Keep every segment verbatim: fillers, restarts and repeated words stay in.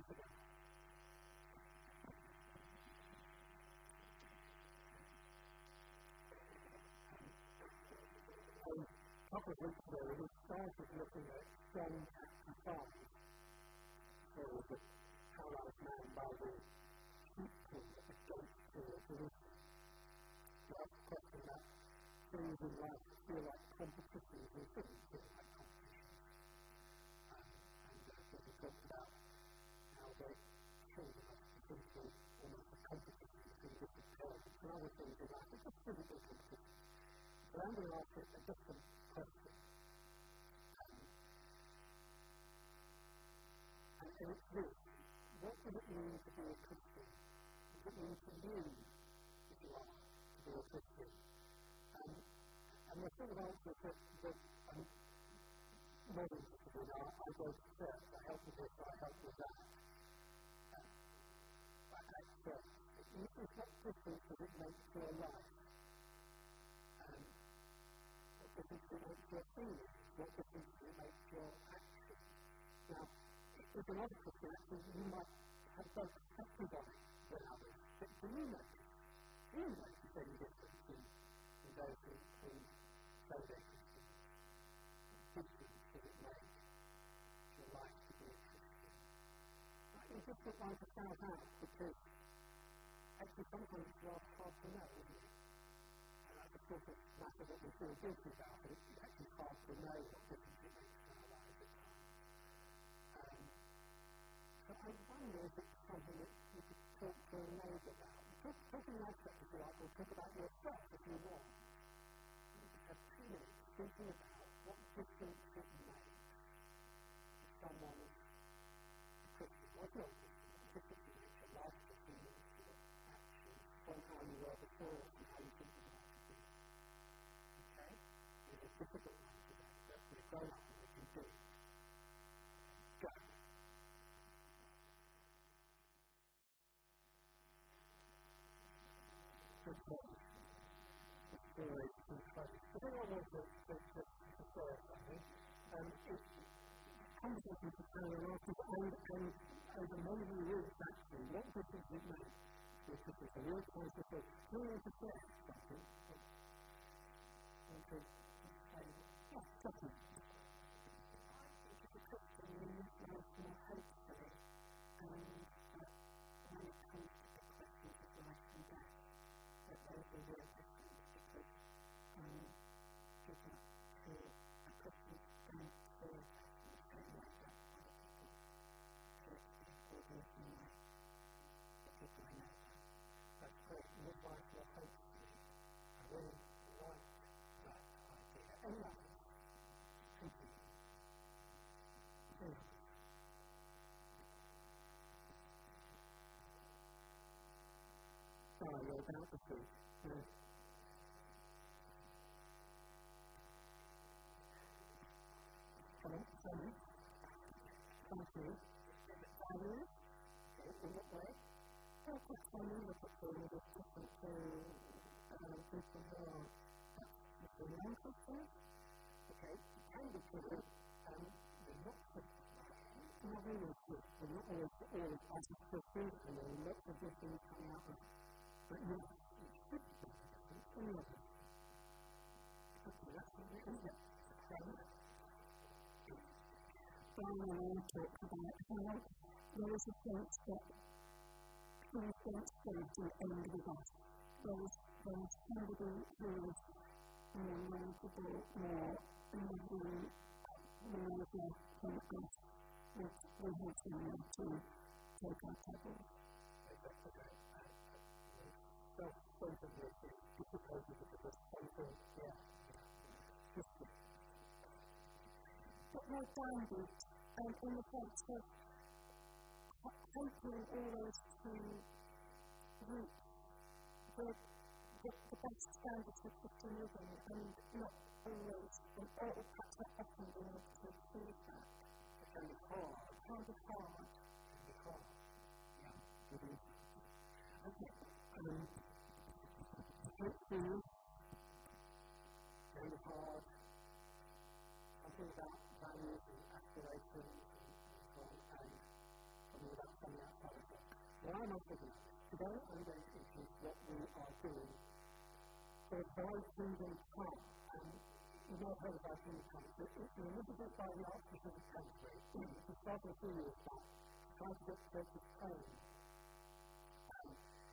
months ago. And a couple of weeks ago, we started looking at John chapter five, so the paralyzed man by the sheep pen against the Jerusalem. So that's a question that things in life feel like competitions and shouldn't feel like competitions. Um, and uh, so we talked about how the children of the people almost a competition between different parents and other things in life. It just shouldn't be competition. So I'm going to ask it a different question. Um, and, and it's this. What does it mean to be a Christian? What does it mean to you, if you are, to be a Christian? Um, and the sort of answer that, that um, many people do, I go to church, I help with this, I help with that. Um, but at church, what difference does it make to your life? Um, what difference does it make to your feelings? What difference does it make to your actions? Now, if you're not a Christian, actually, you might have both active on it than others. But do you notice? Do you notice any difference in, in those who, who say they're Christian? What difference does it make to your life to be a Christian? Right, it's just not like to shout out because actually sometimes it's rather hard to know, isn't it? And that's the sort of matter that we feel guilty about, but it's actually hard to know what difference it makes in our lives at times. Um, so I wonder if it's something that you could talk to a neighbour about. Talk, talk in that sense, if you like, or talk about yourself if you want. You just have two minutes thinking about what difference it makes if someone is a Christian. Well, it's not a Christian. What difference it makes your life, your feelings, your actions, from how you were before and how you think you want to be. Okay? It's a difficult one today, but we're grown up and we can do it. Go. Okay. It's very interesting. I think I want to say something. Um, it's conversation to carry on after and, and over many years actually, what difference it makes to a Christian? So you're trying to say, do you want to share something? Want to say, yes, something. I think as a Christian, we need to have more hope for it. And uh, when it comes to the questions of life and death, that there's a real difference because um, giving up to a Christian stand for the same way that other people could be living life, the people I know. That's great. Midwife, your hope for me. I really like that idea. And others. Thank you. Thank you. Sorry, you're about to speak. No. Come on, sorry. Thank you. Values? Okay, in what way? Well, quite when we look at things, it's different to um, people who are uh, non-Christians. Okay, it can be true. Um, they're not Christians. Not always good. They're not always always as a Christian, and there are lots of good things coming out of. But yes, it should be different from others. Okay, that's what it is. Okay. Brian and I talked about how there is a sense that things don't go to the end with us. There's, there's somebody who is more knowledgeable, more maybe wiser than us, that we have someone to take our trouble. Self-centeredness is difficult because of something, yeah. But more grounded, um, in the sense of hoping always to reach the, the, the best standards of Christian living and not always, and or perhaps not often being able to achieve that. It can be hard. It can be hard. It can be hard. Yeah. Mm-hmm. Okay. Um, hopefully, can be hard. Something about values and aspirations and so on, and from thinking about something outside of God. Why am I thinking about this? Today I'm going to introduce what we are doing for Thy Kingdom Come. And you may have heard of Thy Kingdom Come. It's an initiative by the Archbishop of Canterbury. It started a few years back, trying to get churches trained. Um,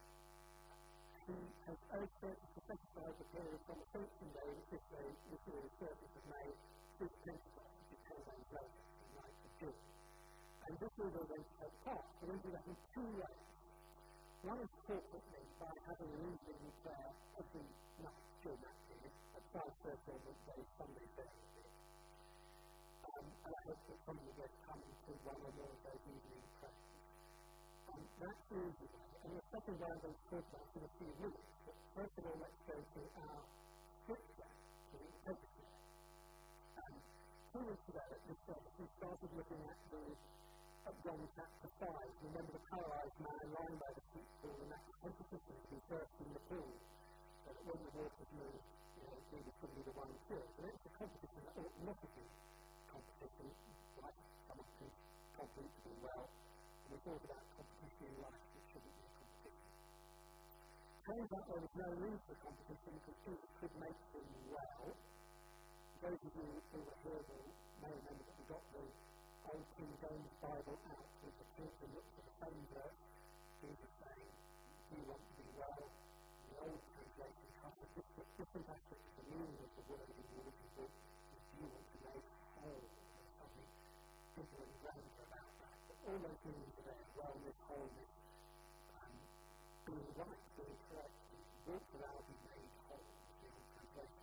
he has urged churches to set aside the period from Ascension Day, which is a missionary service of May, through Pentecost, which is ten days later, the ninth of June. And this year they're going to take part. They're going to do that in two ways. One is corporately, by having an evening prayer every night during that period, at five thirty on weekdays, Sunday, Thursday. Um, and I hope that some of you will come to one or more of those evening prayers. Um, that's the easy way. And the second way I'm going to talk about in a few minutes. But first of all, let's go to our scripture, to the text. Um, two weeks ago at this service, we started looking at the at John chapter five. Remember the paralysed man lying by the sheep pool, and that competition to be first in the pool, so that when the waters move, you know, really could be the one cured. And it's a competition that ought not to be competition, like someone can compete to do well. And we thought about competition in life, which shouldn't be a competition. Turns out there was no need for competition because Jesus could make them well. Those of you who were here will may remember that we got the Old King James Bible out with the people looked at the same verse, Jesus saying, you want to be well. The old translation has a different, different aspect of the meaning of the word in the original, if you want to make whole. There's something simple and grammar about that. But all those meanings are there, wellness, wholeness, um, being right, being correct, walk around and made whole, is the old translation.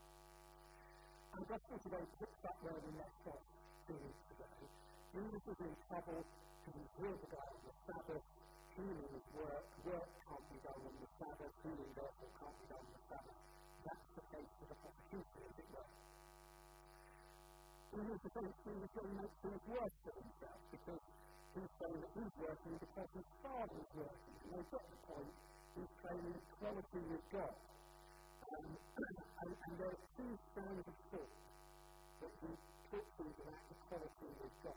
Our gospel today picks up where we left off two weeks ago. Jesus is in trouble, and he's here to go on the Sabbath. Healing is work. Work can't be done on the Sabbath. Healing, therefore, can't be done on the Sabbath. That's the case for the prosecution, as it were. In his defense, he was going to make things worse for himself, because he's saying that he's working because his father is working. And they get the point. He's claiming equality with God. Um, and, and there are two strands of thought that we put into that equality with God.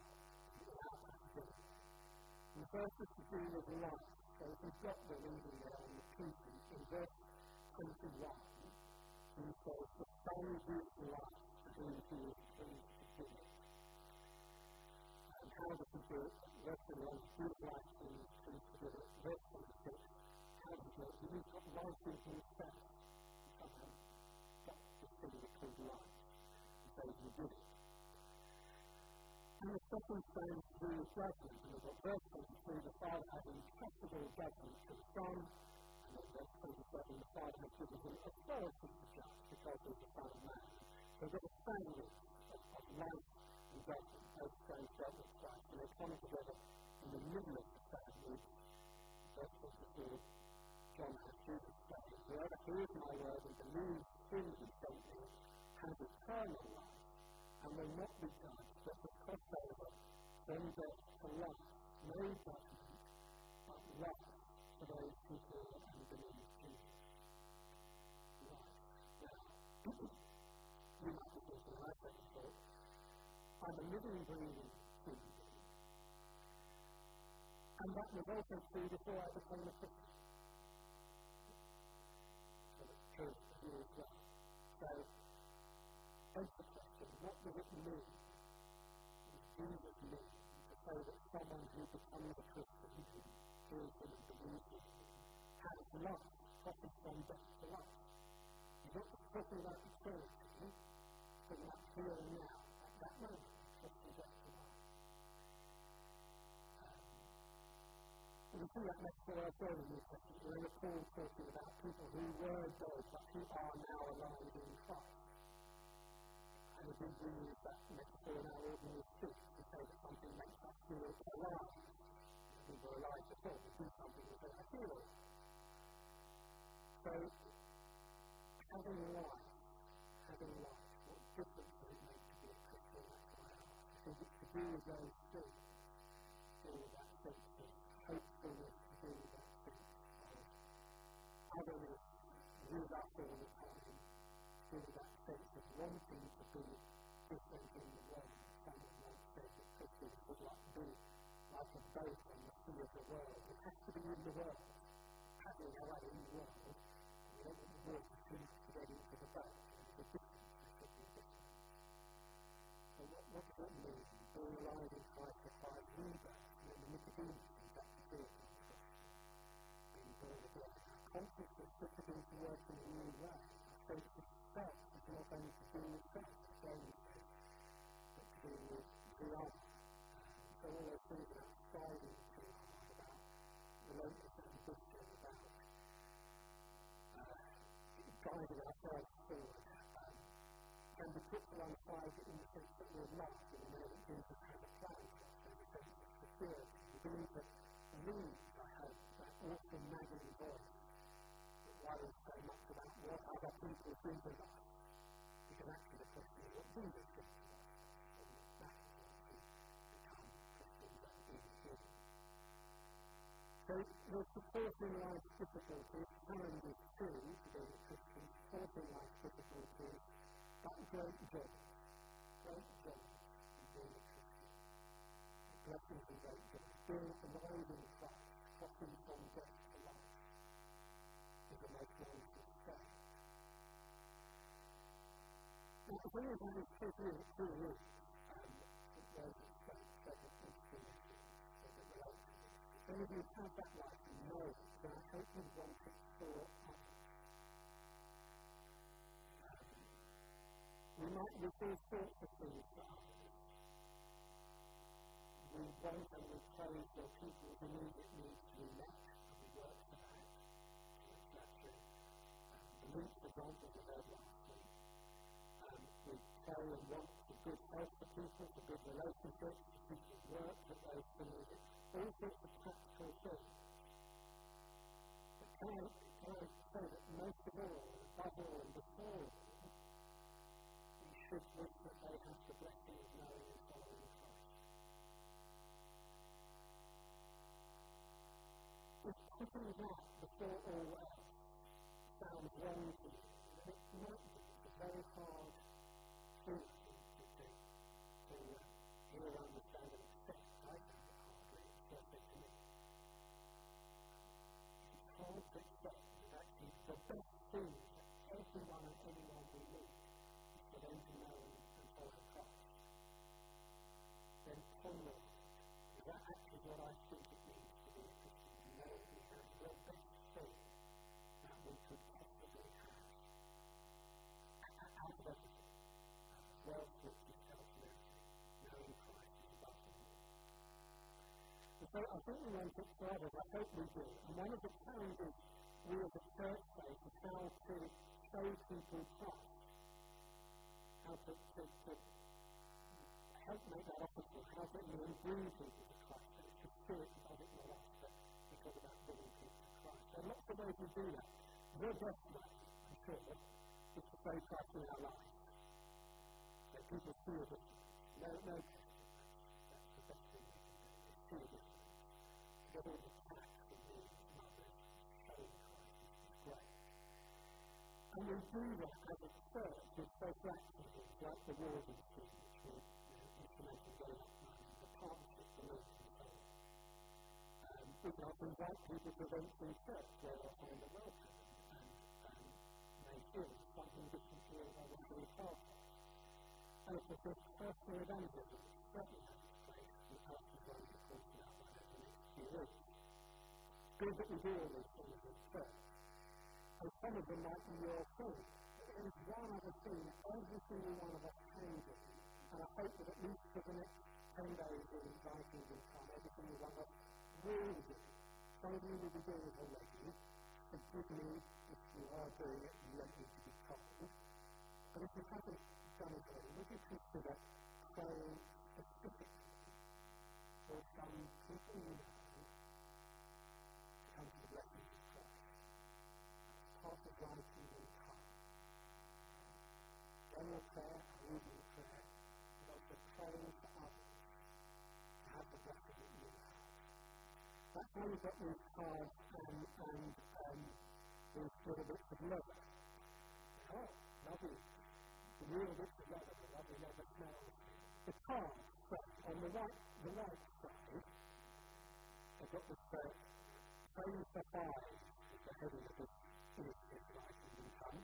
And the first is to do with life. So if you've got the reading there on the pieces, in verse twenty-one, he says, the Son gives life to whom he is pleased to give it. And how does he do it? Verse twenty-one, gives life to whom he is pleased to give it. Verse twenty-six, how does he do it? He's got life in himself. Somehow, that's the thing that called life. He says he did it. And the second thing to do with judgment, and we've got verse twenty-three, the Father has impossible judgment to the Son, and then verse twenty-seven, the Father has given him authority to judge because he's the Son of Man. So we've got a sandwich of, of life and judgment, both things dealt with Christ, and they come together in the middle of the sandwich. Verse twenty-four, John has Jesus saying, whoever hears my word and believes him who sent me has eternal life, and will not be judged, but will cross over from death to life. No judgment, but life for those who hear and believe Jesus. Life. Now, you might be thinking, I said before, I'm a living, breathing human being. And that was also true before I became a Christian. So it's true for you as well. So, here's the question, what does it mean? What does Jesus mean to say that someone who becomes a Christian, who hears him and believes in him, has life, crosses from death to life? He's not just talking about eternity, he's talking about here and now, at that moment, crosses from death to life. Um, we see that metaphor elsewhere in the New Testament. We're in a Paul talking about people who were dead, but who are now alive in Christ. And we do use that metaphor in our ordinary speech to say that something makes us feel alive. We were alive before, we do something that makes us feel alive. So, having life, having life, what difference does it make to be a Christian? That's why I ask. I think it's to do with those things, to do with that sense of hopefulness, to do with that sense of otherness, with us all the time. With that sense of wanting to be different in the world. Someone once said that Christians would like to be like a boat on reality of the world. It has to be in the world. Paddling away in the world. We don't want the water too much to get into the boat. There's a distance. There should be a distance. So what, what does it mean? Being alive in Christ requires rebirth. You know, the Nicodemus in chapter two. Being born again. Our conscience is fitted into work in a new way. Our faith itself is not only to do with faith, James says, but to do with the other. So all those things about striving too hard, about relentless ambition, about uh, driving ourselves forward, um, can be put to one side in the sense that we're lost, and we know that Jesus has a plan for us, in the sense of security. We need to read, I hope, that awesome nagging voice that worries so much about what other people think of us. Because actually the question is what Jesus thinks of us. So we're supporting life's difficulties, challenges too, to being a Christian, supporting life's difficulties, but great joy. Great joy in being a Christian. Blessings and great joy. Being alive in Christ, crossing from death to life, is the most wonderful state. Now, if any of that is true for you, it truly is. Um, it was a state, several things to you, so that relate to this. If any of you have that life and know it, then I hope you want it for others. Um, we might wish all sorts of things for others. We want and we pray for people's immediate needs to be met, and we work for that. It's that true. Um, the meat, for example, we heard last week. Um, we pray and want for good health for people, for good relationships, for people's work, that those things, all sorts of practical things. But can I, can I say that most of all, above all and before all, we should wish that they have the blessing of knowing and following Christ. If putting that before all else sounds wrong to you, then it might be a very hard thing to, to, to uh, hear, understand and accept. I found it hard when it first said to me. It's hard to accept that actually the best thing that everyone and anyone we meet is for them to know and, and follow Christ. Then ponder it. Is that actually what I think it means to be a Christian? To know that we have the best thing that we could possibly have. Out of everything. Wealth, riches, health, and everything. Knowing Christ is above all. And so I think we want it for others. I hope we do. And one of the challenges we as a church face is how to show people Christ. How to, to, to help make that possible. How to you know, bring people to Christ. So it's the Spirit that does it, not us. But we talk about bringing people to Christ. There are lots of ways we do that. The best way, I'm sure, is to say Christ in our lives. So people see a difference. No, no, that's the best thing we can do. Is see a difference. Get all the tax from being mothers, showing Christ is great. And we do that as a church with social activities like the Warden Scheme, which we implemented going up now, the partnership for men and so on. Um, we can also invite people to events in church where they'll find a welcome and um, may feel something different to what they want to be part of. And of course, there's personal evangelism, which certainly has its place, and pastors will be talking about that over the next few weeks. It's good that we do all these things in church. And some of them might be your thing. But there is one other thing that every single one of us can do. And I hope that at least for the next ten days in writing this time, every single one of us will do. Some of you will be doing it already. Forgive me if you are doing it and you don't need to be told. But if you haven't done it already, would you consider praying specifically for some people you know to come to the blessings of Christ? Part of writing in time. General prayer, reading prayer, but also praying for others to have the blessing that you have. That's how you got these cards and, and um, these little bits of leather. Oh, lovely. The real bits of leather, the lovely leather smells. The card, on the right, the right side, I've got this uh, phrase for five, the heading of this initiative, like in the time.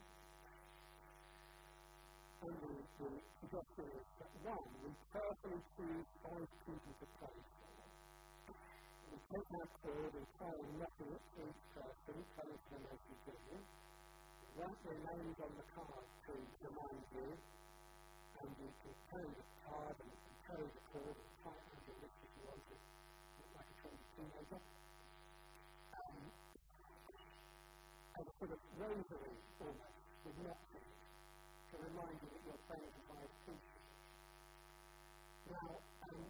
And the, the suggestion is that one, we carefully choose five people to play for. We take that forward and try and nothing at each person, telling them as you do. Write their names on the card to remind you, and you can carry the card and you can carry the cord and type on your list if you want to, like a trained teenager. Um, and a sort of rosary almost, with nothing, to remind you that you're playing for five people. Now, um,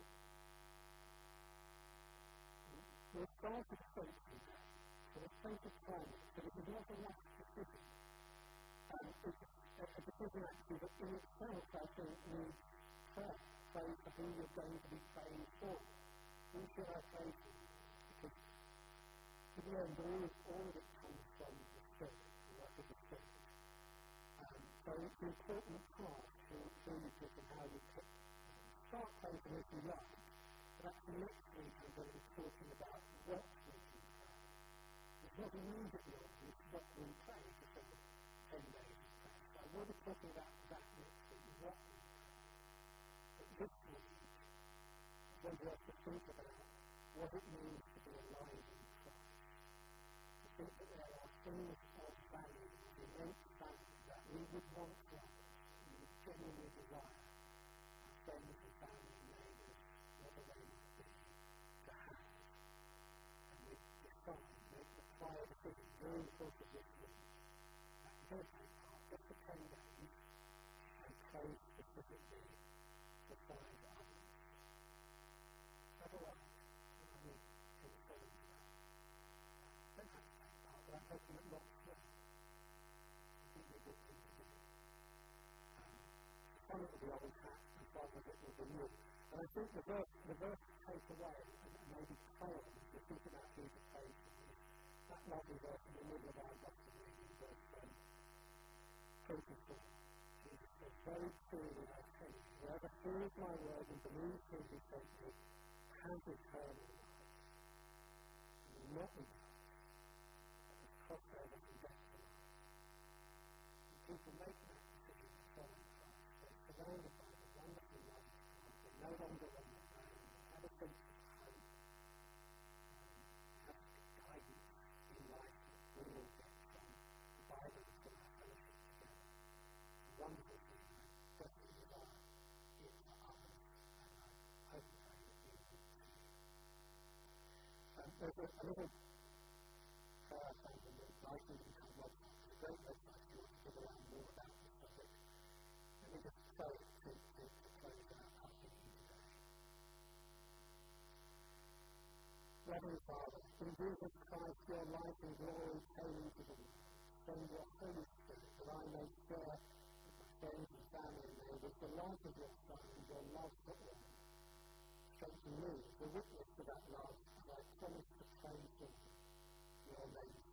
we're starting to think for the sake of time, so this is not a last decision. Um, it's a, a decision actually that in itself, I think, needs trust, pray for who you're going to be praying for. Who should I pray for? Because, to the end, all of, all of it comes from the Spirit, the work of the Spirit. Um, so it's an important part to who you pick and how you pick. Start praying for if you like, but actually next week I'm going to be talking about what we can pray. It's not immediately obvious what we pray for seven, ten days of prayer. So I will be talking about that next week, what we pray. But this week, I want us to think about what it means to be alive in Christ. To think that there are things of value, immense value, that we would want to have, we would genuinely desire our friends and family and neighbours, whatever they might be, to have. And we decide, make the prior decision during the course of this week, that we're going to take part just for ten days and pray specifically for five others. Otherwise, I need to refer to that. Don't have to take part, but I'm hoping that lots will. I think we're good things to do. Um, some of it will be old hat and some of it will be new. And I think the verse, the verse to take away and maybe pray on is to think about who to pray for. That lovely verse in the middle of our gospel reading, verse um, twenty-four. Jesus says, very truly I say, whoever hears my word and believes him who sent me has eternal life. And will not be judged, but has crossed over from death to life. And people make that decision to follow Christ. They're surrounded by the wonderful love of God. They're no longer on their own. They have a sense of hope. They have guidance in life that we will get from the Bible and from our fellowship together. The wonderful thing I definitely desire is for others, and I hope and pray that we will too. Um, there's a, a little prayer thing in the Writing and Come website. It's a great website if you want to figure out more about this subject. Let me just say it to, to, to close out our thinking today. Loving Father, in Jesus Christ, your life and glory came into the world. Send your Holy Spirit that I may share with my friends and family and neighbours the life of your Son and your love for all. Strengthen me as a witness to that love, as I promise to pray for your name.